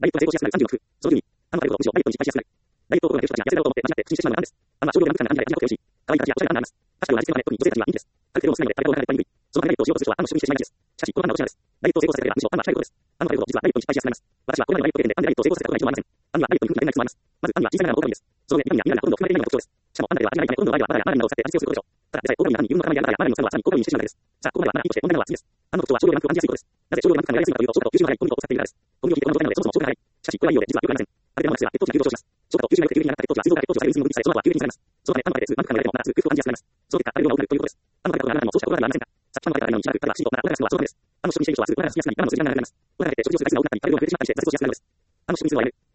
ダイエットが成功しやすくなる36。その12、あの体力をむしろダイエットに失敗しやすくなる。ダイエットを行う人たちが痩せろと思って間違って不審してしまうのがあるんです。あんま少量で満腹感が感じない味がとても美味しい。可愛い形やおしゃれなパンダーです。確かに味付けのネットに女性たちには人気です。ある程度の少ないので食べ物がいっぱいにくい。そのためダイエットをしようとする人はあんまり食にしてしまいがちです。しかし、このパンダーはおしゃれです。ダイエットを成功させたければむしろパンダーは近いことです。あんまり実はダイエットに失敗しやすくなります。私はこれまでのダイエット経験でパンダーダイエットを成功させたことが一度もありません。アンにはダイエットに踏み切れない質問あります。まず、アンには小さいながらの大神です。その上、ビタミンやミネラルがほとんど含まれていないのが特徴です。しかも、パンダでは味がないため、ほとんどの場合はバターやマーガリンなどを使って味付けをすることでしょう。ただでさえ、大神やアンに油分の塊やバターやマーガリンの使うのはさらに高分にしてしまうからです。さあ、ここまではマナーとして問題なのは次です。アンの特徴は少量で満腹を感じやすいことです。なぜ少量で満腹感がやりやすいのかというと、消化と吸収が早い小麦粉を使っているからです。小麦を聞いてこの状態なので、そもそも消化が早い。しかし、これはいいようで、実はよくありません。ある程度の熱が血糖値が急上昇します。消化と吸収が良くて急激になった血糖値は水道から血糖値を下げるリズムを分泌され、その後は急激に下がります。そのため、パンの中で満腹感が得られても、またすぐ空腹を感じやすくなります。その結果、カロリー量が多くなるということです。パンの食べ方があなたもそうしたことがありませんか？さっきパンの食べ方がないのにしばらく食べたら不思議とお腹がすくのはそのためです。パンの食にしている人はすぐお腹が空きやすくなり、我慢の数字が長くなります。お腹が減って食事をする回数が多くなったり、カロリー量が減ってしまったりして、絶望しやすくなるのです。パンの食にするのはやめる。